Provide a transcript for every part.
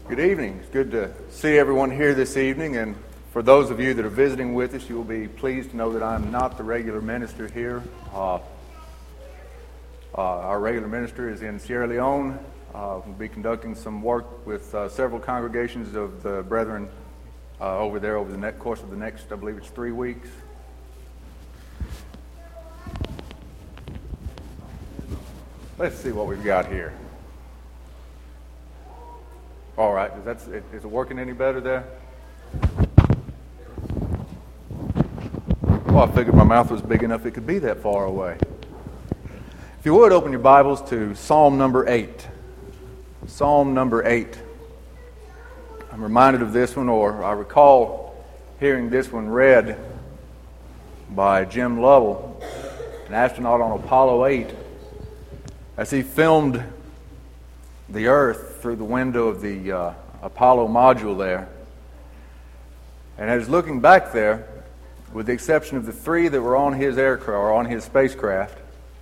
Good evening. It's good to see everyone here this evening, and for those of you that are visiting with us, you will be pleased to know that I'm not the regular minister here. Our regular minister is in Sierra Leone. We'll be conducting some work with several congregations of the brethren over there over the course of the next, I believe it's 3 weeks. Let's see what we've got here. All right, is it working any better there? Well, I figured my mouth was big enough it could be that far away. If you would, open your Bibles to Psalm number 8. Psalm number 8. I'm reminded of this one, or I recall hearing this one read by Jim Lovell, an astronaut on Apollo 8, as he filmed the Earth through the window of the Apollo module there. And as looking back there, with the exception of the 3 that were on his aircraft or on his spacecraft,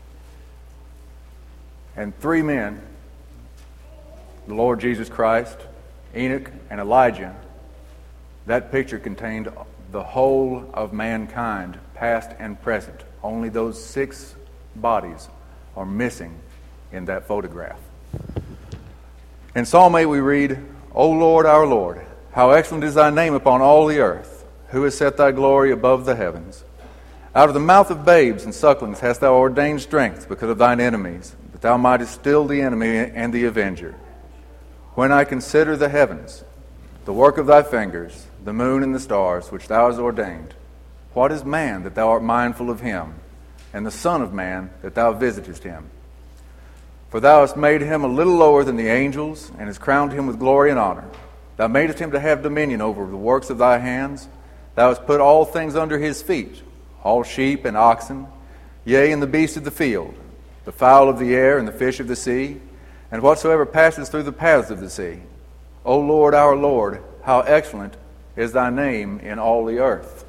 and 3 men, the Lord Jesus Christ, Enoch, and Elijah, that picture contained the whole of mankind, past and present. Only those 6 bodies are missing in that photograph. In Psalm 8 we read, O Lord, our Lord, how excellent is thy name upon all the earth, who has set thy glory above the heavens. Out of the mouth of babes and sucklings hast thou ordained strength because of thine enemies, that thou mightest still the enemy and the avenger. When I consider the heavens, the work of thy fingers, the moon and the stars, which thou hast ordained, what is man that thou art mindful of him, and the son of man that thou visitest him? For thou hast made him a little lower than the angels, and hast crowned him with glory and honor. Thou madest him to have dominion over the works of thy hands. Thou hast put all things under his feet, all sheep and oxen, yea, and the beasts of the field, the fowl of the air, and the fish of the sea, and whatsoever passes through the paths of the sea. O Lord, our Lord, how excellent is thy name in all the earth.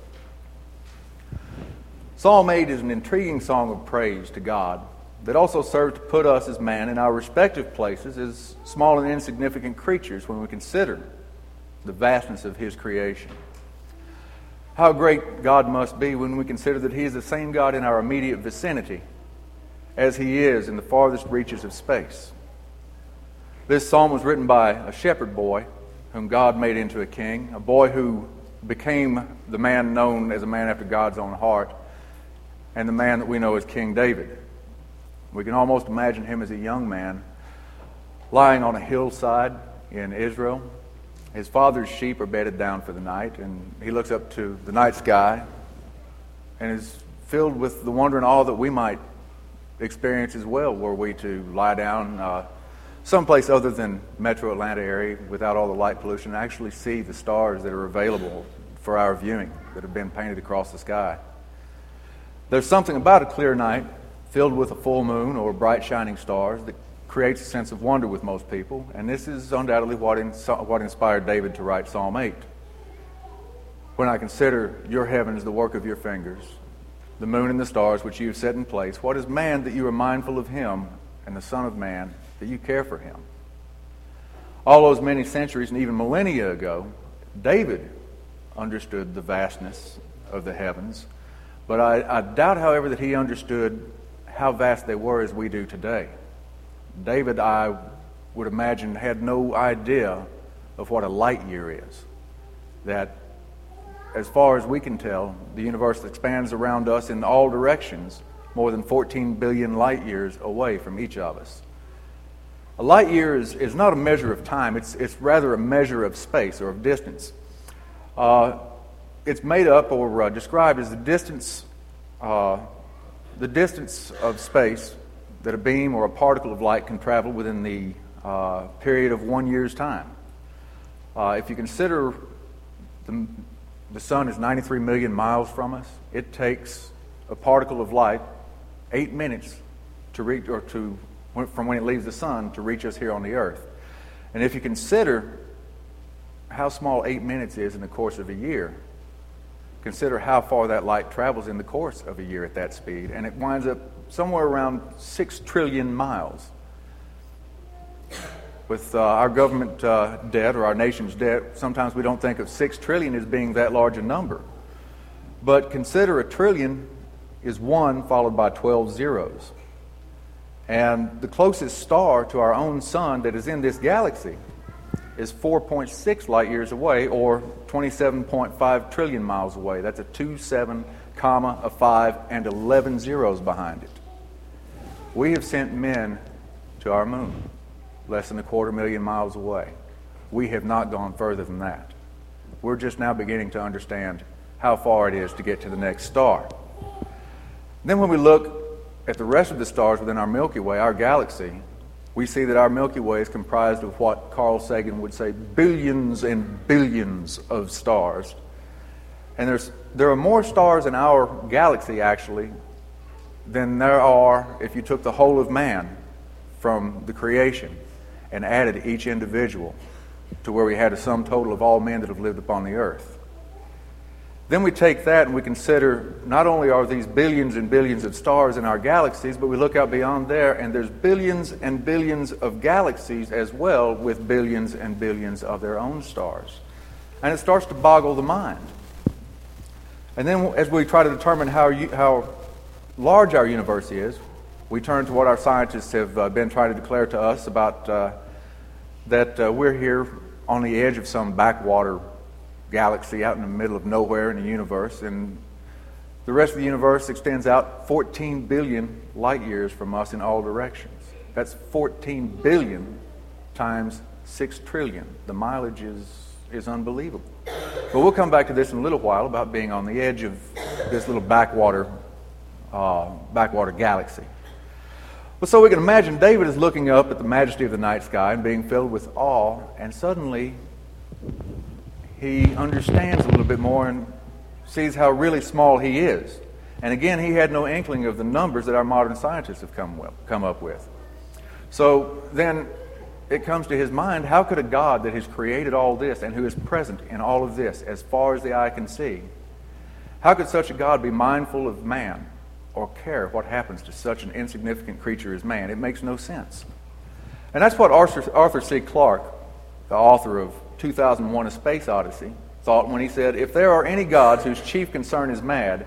Psalm 8 is an intriguing song of praise to God that also serves to put us as man in our respective places as small and insignificant creatures when we consider the vastness of his creation. How great God must be when we consider that he is the same God in our immediate vicinity as he is in the farthest reaches of space. This psalm was written by a shepherd boy whom God made into a king, a boy who became the man known as a man after God's own heart, and the man that we know as King David. We can almost imagine him as a young man lying on a hillside in Israel. His father's sheep are bedded down for the night, and he looks up to the night sky and is filled with the wonder and awe that we might experience as well, were we to lie down someplace other than Metro Atlanta area without all the light pollution and actually see the stars that are available for our viewing that have been painted across the sky. There's something about a clear night filled with a full moon or bright shining stars that creates a sense of wonder with most people, and this is undoubtedly what inspired David to write Psalm 8. When I consider your heavens, the work of your fingers, the moon and the stars which you have set in place, what is man that you are mindful of him, and the son of man that you care for him? All those many centuries and even millennia ago, David understood the vastness of the heavens, but I doubt, however, that he understood how vast they were as we do today. David, I would imagine, had no idea of what a light year is. That, as far as we can tell, the universe expands around us in all directions, more than 14 billion light years away from each of us. A light year is not a measure of time, it's rather a measure of space or of distance. It's made up or described as the distance of space that a beam or a particle of light can travel within the period of 1 year's time. If you consider the sun is 93 million miles from us, it takes a particle of light 8 minutes to reach, from when it leaves the sun to reach us here on the earth. And if you consider how small 8 minutes is in the course of a year, consider how far that light travels in the course of a year at that speed, and it winds up somewhere around 6 trillion miles. With our government debt or our nation's debt, sometimes we don't think of 6 trillion as being that large a number. But consider a trillion is 1 followed by 12 zeros. And the closest star to our own sun that is in this galaxy is 4.6 light years away, or 27.5 trillion miles away. That's a 2, 7, comma, a 5, and 11 zeros behind it. We have sent men to our moon, less than 250,000 miles away. We have not gone further than that. We're just now beginning to understand how far it is to get to the next star. Then when we look at the rest of the stars within our Milky Way, our galaxy, we see that our Milky Way is comprised of what Carl Sagan would say billions and billions of stars. And there are more stars in our galaxy, actually, than there are if you took the whole of man from the creation and added each individual to where we had a sum total of all men that have lived upon the earth. Then we take that and we consider not only are these billions and billions of stars in our galaxies, but we look out beyond there and there's billions and billions of galaxies as well with billions and billions of their own stars. And it starts to boggle the mind. And then as we try to determine how large our universe is, we turn to what our scientists have been trying to declare to us about that we're here on the edge of some backwater galaxy out in the middle of nowhere in the universe, and the rest of the universe extends out 14 billion light years from us in all directions. That's 14 billion times 6 trillion. The mileage is unbelievable. But we'll come back to this in a little while about being on the edge of this little backwater galaxy. Well, so we can imagine David is looking up at the majesty of the night sky and being filled with awe, and suddenly he understands a little bit more and sees how really small he is. And again, he had no inkling of the numbers that our modern scientists have come up with. So then it comes to his mind, how could a God that has created all this and who is present in all of this as far as the eye can see, how could such a God be mindful of man or care what happens to such an insignificant creature as man? It makes no sense. And that's what Arthur C. Clarke, the author of 2001: A Space Odyssey, thought when he said, if there are any gods whose chief concern is man,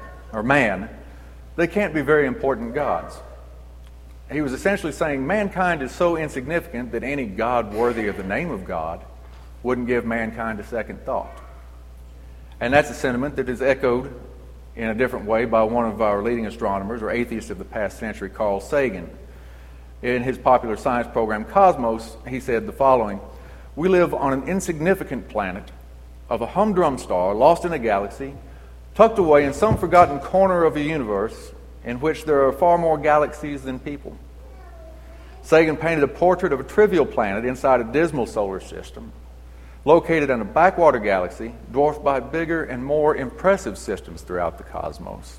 they can't be very important gods. He was essentially saying mankind is so insignificant that any god worthy of the name of God wouldn't give mankind a second thought. And that's a sentiment that is echoed in a different way by one of our leading astronomers or atheists of the past century, Carl Sagan. In his popular science program, Cosmos, he said the following: we live on an insignificant planet of a humdrum star lost in a galaxy, tucked away in some forgotten corner of the universe in which there are far more galaxies than people. Sagan painted a portrait of a trivial planet inside a dismal solar system, located in a backwater galaxy dwarfed by bigger and more impressive systems throughout the cosmos.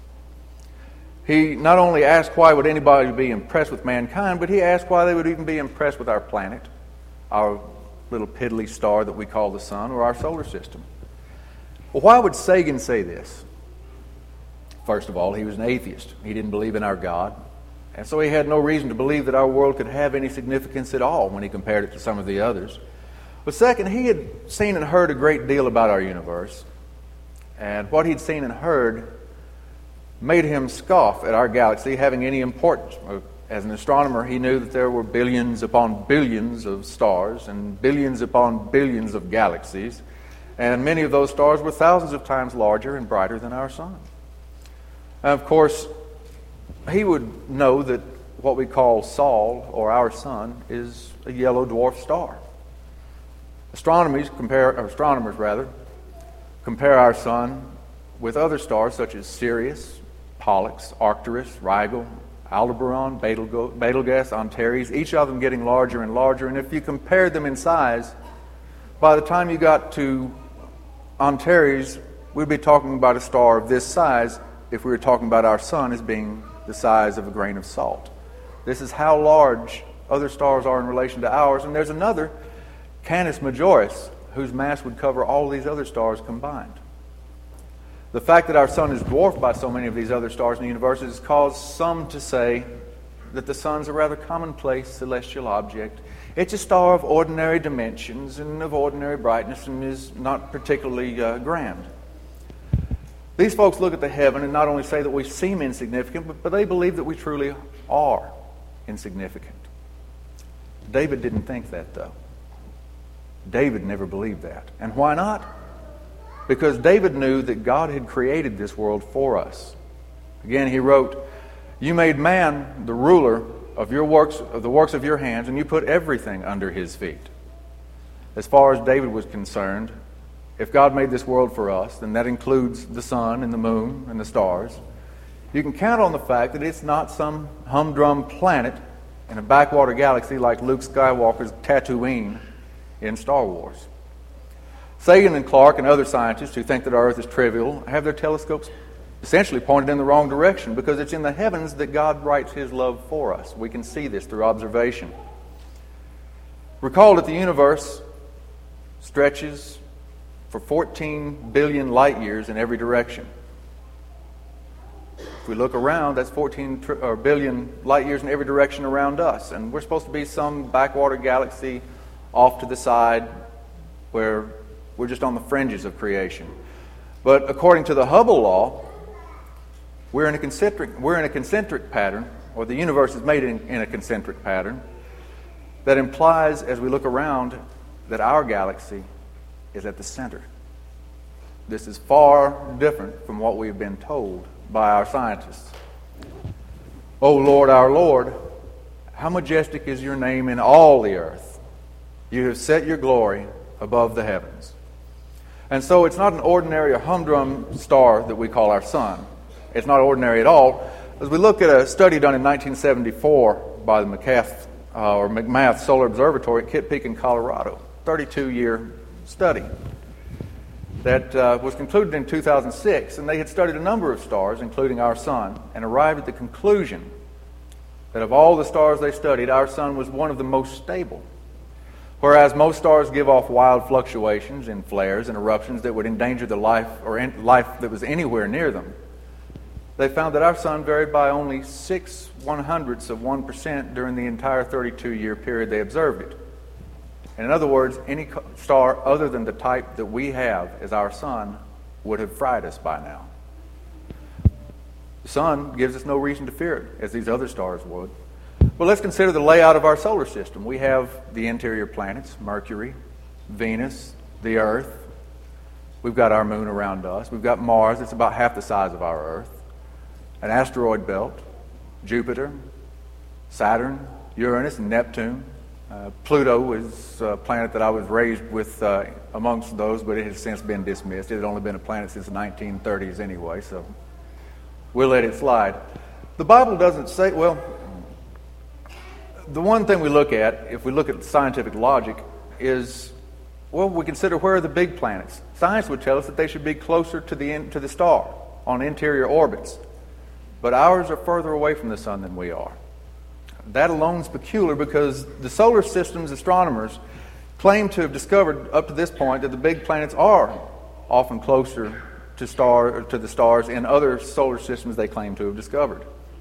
He not only asked why would anybody be impressed with mankind, but he asked why they would even be impressed with our planet, our little piddly star that we call the sun, or our solar system. Well, why would Sagan say this? First of all, he was an atheist. He didn't believe in our God. And so he had no reason to believe that our world could have any significance at all when he compared it to some of the others. But second, he had seen and heard a great deal about our universe. And what he'd seen and heard made him scoff at our galaxy having any importance. As an astronomer, he knew that there were billions upon billions of stars and billions upon billions of galaxies. And many of those stars were thousands of times larger and brighter than our sun. And of course, he would know that what we call Sol, or our sun, is a yellow dwarf star. Astronomers compare our sun with other stars such as Sirius, Pollux, Arcturus, Rigel, Aldebaran, Betelgeuse, Antares, each of them getting larger and larger. And if you compared them in size, by the time you got to Antares, we'd be talking about a star of this size if we were talking about our sun as being the size of a grain of salt. This is how large other stars are in relation to ours. And there's another, Canis Majoris, whose mass would cover all these other stars combined. The fact that our sun is dwarfed by so many of these other stars in the universe has caused some to say that the sun's a rather commonplace celestial object. It's a star of ordinary dimensions and of ordinary brightness and is not particularly grand. These folks look at the heaven and not only say that we seem insignificant, but they believe that we truly are insignificant. David didn't think that, though. David never believed that. And why not? Because David knew that God had created this world for us. Again, he wrote, "You made man the ruler of your works, of the works of your hands, and you put everything under his feet." As far as David was concerned, if God made this world for us, then that includes the sun and the moon and the stars. You can count on the fact that it's not some humdrum planet in a backwater galaxy like Luke Skywalker's Tatooine in Star Wars. Sagan and Clark and other scientists who think that our Earth is trivial have their telescopes essentially pointed in the wrong direction, because it's in the heavens that God writes his love for us. We can see this through observation. Recall that the universe stretches for 14 billion light years in every direction. If we look around, that's 14 billion light years in every direction around us. And we're supposed to be some backwater galaxy off to the side where we're just on the fringes of creation. But according to the Hubble law, we're in a concentric pattern, or the universe is made in a concentric pattern, that implies, as we look around, that our galaxy is at the center. This is far different from what we've been told by our scientists. O Lord, our Lord, how majestic is your name in all the earth. You have set your glory above the heavens. And so it's not an ordinary or humdrum star that we call our sun. It's not ordinary at all. As we look at a study done in 1974 by the McMath Solar Observatory at Kitt Peak in Colorado, 32-year study that was concluded in 2006, and they had studied a number of stars, including our sun, and arrived at the conclusion that of all the stars they studied, our sun was one of the most stable. Whereas most stars give off wild fluctuations in flares and eruptions that would endanger the life that was anywhere near them, they found that our sun varied by only 0.06% during the entire 32-year period they observed it. And in other words, any star other than the type that we have as our sun would have fried us by now. The sun gives us no reason to fear it, as these other stars would. Well, let's consider the layout of our solar system. We have the interior planets, Mercury, Venus, the Earth. We've got our moon around us. We've got Mars. It's about half the size of our Earth. An asteroid belt, Jupiter, Saturn, Uranus, and Neptune. Pluto is a planet that I was raised with amongst those, but it has since been dismissed. It had only been a planet since the 1930s anyway, so we'll let it slide. The Bible doesn't say, well, the one thing we look at, if we look at scientific logic, is, well, we consider where are the big planets. Science would tell us that they should be closer to the star on interior orbits. But ours are further away from the sun than we are. That alone is peculiar because the solar system's astronomers claim to have discovered up to this point that the big planets are often closer to the stars in other solar systems they claim to have discovered.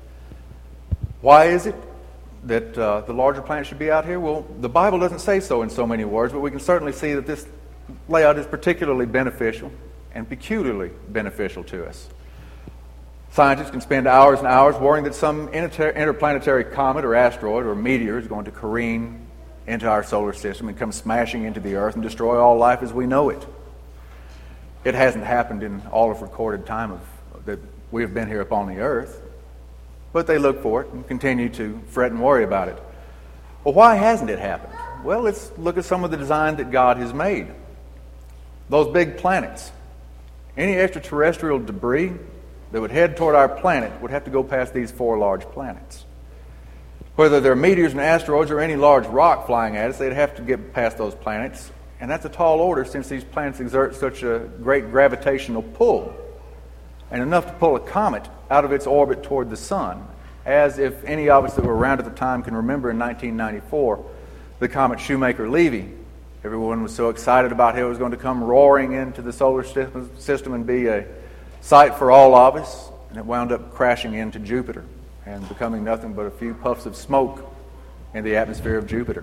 Why is it that the larger planets should be out here? Well, the Bible doesn't say so in so many words, but we can certainly see that this layout is particularly beneficial and peculiarly beneficial to us. Scientists can spend hours and hours worrying that some interplanetary comet or asteroid or meteor is going to careen into our solar system and come smashing into the Earth and destroy all life as we know it. It hasn't happened in all of recorded time that we have been here upon the Earth, but they look for it and continue to fret and worry about it. Well, why hasn't it happened? Well, let's look at some of the design that God has made. Those big planets. Any extraterrestrial debris that would head toward our planet would have to go past these four large planets. Whether they're meteors and asteroids or any large rock flying at us, they'd have to get past those planets. And that's a tall order since these planets exert such a great gravitational pull, and enough to pull a comet out of its orbit toward the sun, as if any of us that were around at the time can remember in 1994, the comet Shoemaker-Levy. Everyone was so excited about how it was going to come roaring into the solar system and be a sight for all of us, and it wound up crashing into Jupiter and becoming nothing but a few puffs of smoke in the atmosphere of Jupiter.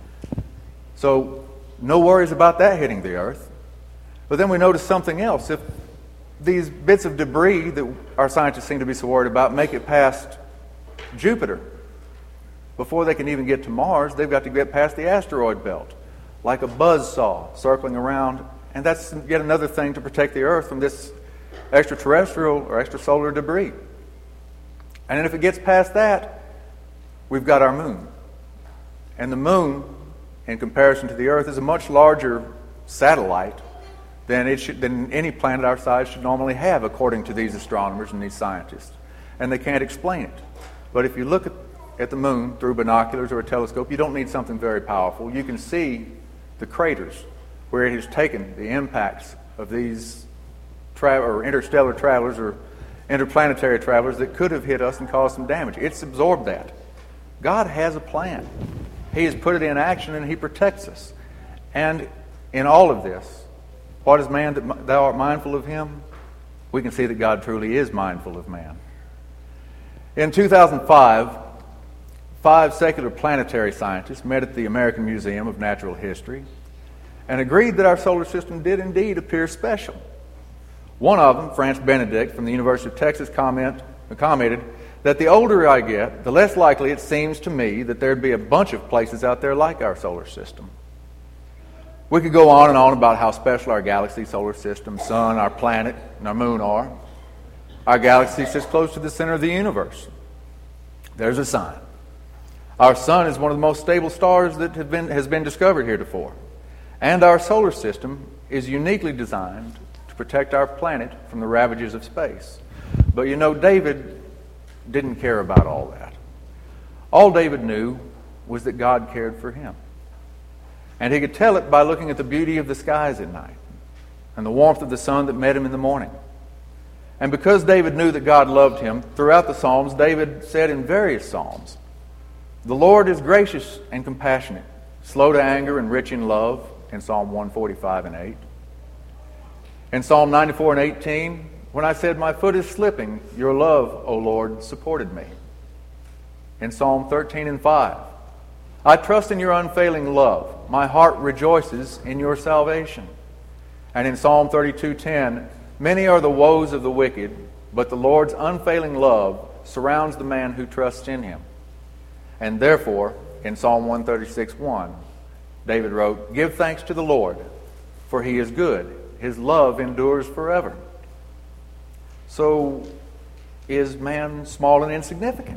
So no worries about that hitting the Earth. But then we notice something else. If these bits of debris that our scientists seem to be so worried about make it past Jupiter, before they can even get to Mars, they've got to get past the asteroid belt, like a buzzsaw circling around. And that's yet another thing to protect the Earth from this extraterrestrial or extrasolar debris. And then if it gets past that, we've got our moon. And the moon, in comparison to the Earth, is a much larger satellite than any planet our size should normally have, according to these astronomers and these scientists. And they can't explain it. But if you look at the moon through binoculars or a telescope, you don't need something very powerful. You can see the craters where it has taken the impacts of these interstellar travelers or interplanetary travelers that could have hit us and caused some damage. It's absorbed that. God has a plan. He has put it in action, and He protects us. And in all of this, what is man that thou art mindful of him? We can see that God truly is mindful of man. In 2005, 5 secular planetary scientists met at the American Museum of Natural History and agreed that our solar system did indeed appear special. One of them, France Benedict from the University of Texas, commented that the older I get, the less likely it seems to me that there'd be a bunch of places out there like our solar system. We could go on and on about how special our galaxy, solar system, sun, our planet, and our moon are. Our galaxy sits close to the center of the universe. There's a sign. Our sun is one of the most stable stars that has been discovered heretofore. And our solar system is uniquely designed to protect our planet from the ravages of space. But you know, David didn't care about all that. All David knew was that God cared for him. And he could tell it by looking at the beauty of the skies at night and the warmth of the sun that met him in the morning. And because David knew that God loved him, throughout the Psalms, David said in various Psalms, "The Lord is gracious and compassionate, slow to anger and rich in love," in Psalm 145 and 8. In Psalm 94 and 18, "When I said my foot is slipping, your love, O Lord, supported me." In Psalm 13 and 5, "I trust in your unfailing love. My heart rejoices in your salvation." And in Psalm 32:10, "Many are the woes of the wicked, but the Lord's unfailing love surrounds the man who trusts in him." And therefore, in Psalm 136:1, David wrote, "Give thanks to the Lord, for he is good. His love endures forever." So, is man small and insignificant?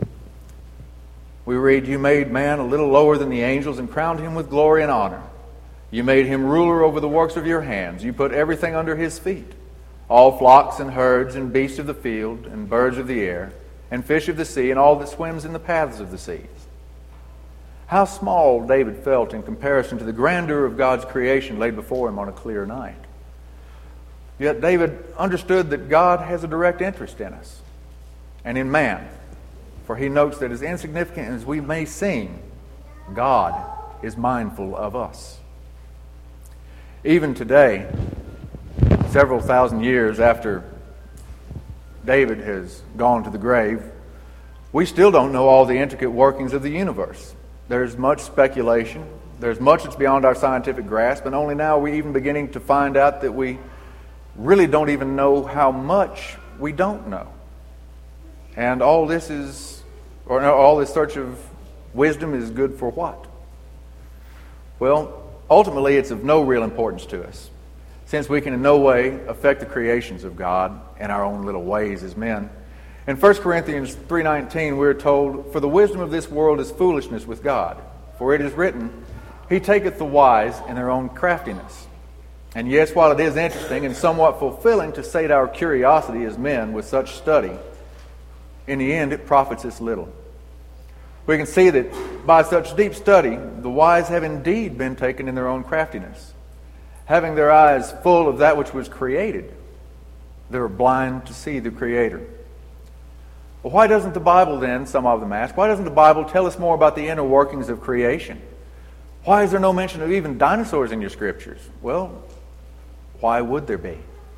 We read, "You made man a little lower than the angels and crowned him with glory and honor. You made him ruler over the works of your hands. You put everything under his feet, all flocks and herds and beasts of the field and birds of the air and fish of the sea and all that swims in the paths of the seas." How small David felt in comparison to the grandeur of God's creation laid before him on a clear night. Yet David understood that God has a direct interest in us and in man, for he notes that as insignificant as we may seem, God is mindful of us. Even today, several thousand years after David has gone to the grave, we still don't know all the intricate workings of the universe. There's much speculation. There's much that's beyond our scientific grasp, and only now are we even beginning to find out that we really don't even know how much we don't know. And all this search of wisdom is good for what? Well, ultimately it's of no real importance to us, since we can in no way affect the creations of God in our own little ways as men. In 1 Corinthians 3:19, we're told, "For the wisdom of this world is foolishness with God. For it is written, He taketh the wise in their own craftiness." And yes, while it is interesting and somewhat fulfilling to sate our curiosity as men with such study, in the end it profits us little. We can see that by such deep study, the wise have indeed been taken in their own craftiness. Having their eyes full of that which was created, they were blind to see the Creator. Well, why doesn't the Bible then, some of them ask, why doesn't the Bible tell us more about the inner workings of creation? Why is there no mention of even dinosaurs in your scriptures? Well, why would there be?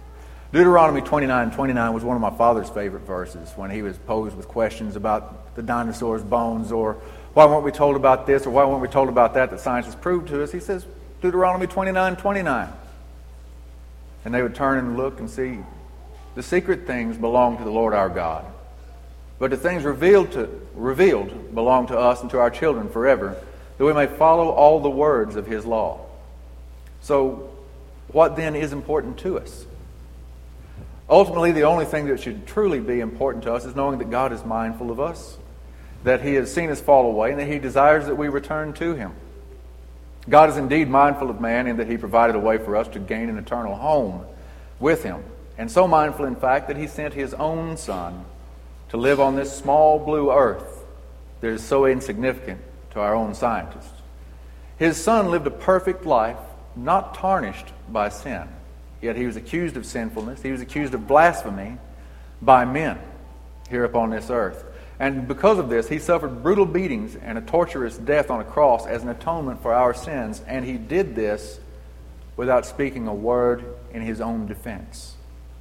Deuteronomy 29:29 was one of my father's favorite verses when he was posed with questions about the dinosaurs' bones, or why weren't we told about this, or why weren't we told about that science has proved to us. He says, Deuteronomy 29:29. And they would turn and look and see, the secret things belong to the Lord our God, but the things revealed belong to us and to our children forever, that we may follow all the words of His law. So, what then is important to us? Ultimately, the only thing that should truly be important to us is knowing that God is mindful of us, that He has seen us fall away, and that He desires that we return to Him. God is indeed mindful of man in that He provided a way for us to gain an eternal home with Him. And so mindful, in fact, that He sent His own Son to live on this small blue earth that is so insignificant to our own scientists. His Son lived a perfect life, not tarnished by sin. Yet He was accused of sinfulness. He was accused of blasphemy by men here upon this earth. And because of this, He suffered brutal beatings and a torturous death on a cross as an atonement for our sins. And He did this without speaking a word in His own defense.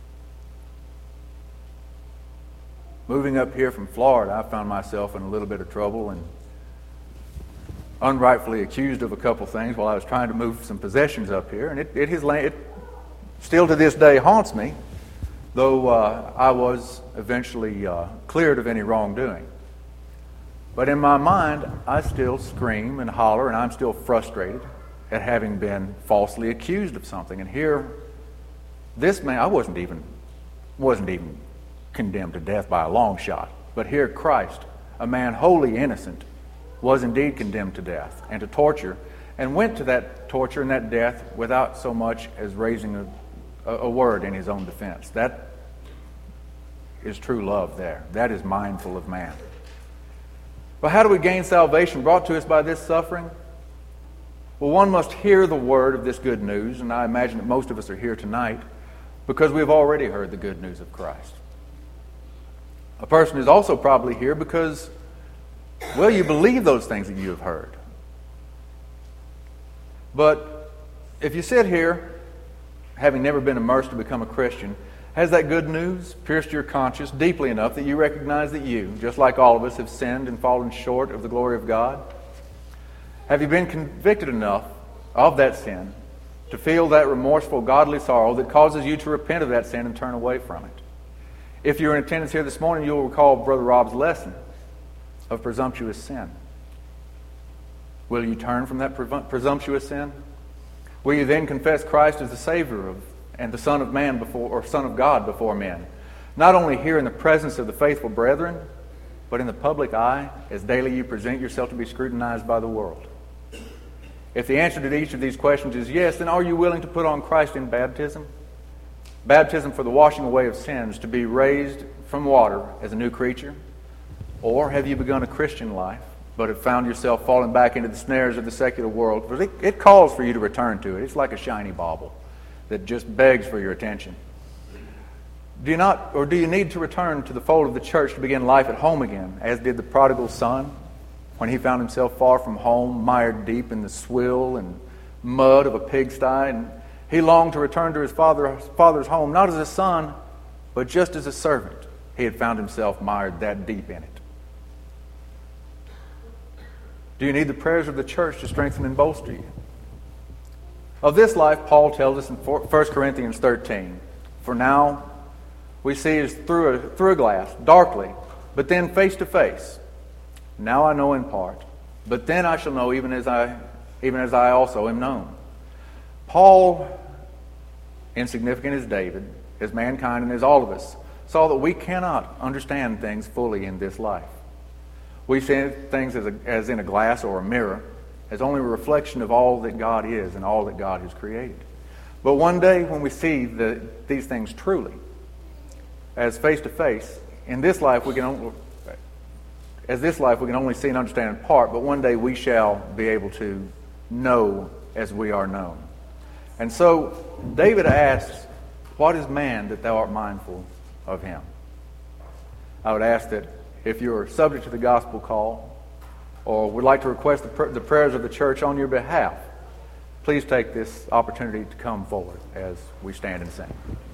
Moving up here from Florida, I found myself in a little bit of trouble and unrightfully accused of a couple things while I was trying to move some possessions up here. And it still to this day haunts me, though I was eventually cleared of any wrongdoing. But in my mind, I still scream and holler, and I'm still frustrated at having been falsely accused of something. And here, this man, I wasn't even condemned to death by a long shot. But here Christ, a man wholly innocent, was indeed condemned to death and to torture, and went to that torture and that death without so much as raising a word in His own defense. That is true love there. That is mindful of man. But how do we gain salvation brought to us by this suffering? Well, one must hear the word of this good news, and I imagine that most of us are here tonight because we've already heard the good news of Christ. A person is also probably here because, well, you believe those things that you have heard. But if you sit here having never been immersed to become a Christian, has that good news pierced your conscience deeply enough that you recognize that you, just like all of us, have sinned and fallen short of the glory of God? Have you been convicted enough of that sin to feel that remorseful, godly sorrow that causes you to repent of that sin and turn away from it? If you're in attendance here this morning, you'll recall Brother Rob's lesson of presumptuous sin. Will you turn from that presumptuous sin? Will you then confess Christ as the Savior and the Son of Man or Son of God before men? Not only here in the presence of the faithful brethren, but in the public eye as daily you present yourself to be scrutinized by the world. If the answer to each of these questions is yes, then are you willing to put on Christ in baptism? Baptism for the washing away of sins, to be raised from water as a new creature? Or have you begun a Christian life, but have found yourself falling back into the snares of the secular world? It calls for you to return to it. It's like a shiny bauble that just begs for your attention. Do you need to return to the fold of the church to begin life at home again, as did the prodigal son when he found himself far from home, mired deep in the swill and mud of a pigsty, and he longed to return to his father's home, not as a son, but just as a servant. He had found himself mired that deep in it. Do you need the prayers of the church to strengthen and bolster you? Of this life, Paul tells us in 1 Corinthians 13, "For now we see as through a glass, darkly, but then face to face. Now I know in part, but then I shall know even as I also am known." Paul, insignificant as David, as mankind and as all of us, saw that we cannot understand things fully in this life. We see things as in a glass or a mirror, as only a reflection of all that God is and all that God has created. But one day when we see these things truly, as face to face, in this life we can only see and understand in part, but one day we shall be able to know as we are known. And so David asks, "What is man that thou art mindful of him?" I would ask that if you're subject to the gospel call or would like to request the prayers of the church on your behalf, please take this opportunity to come forward as we stand and sing.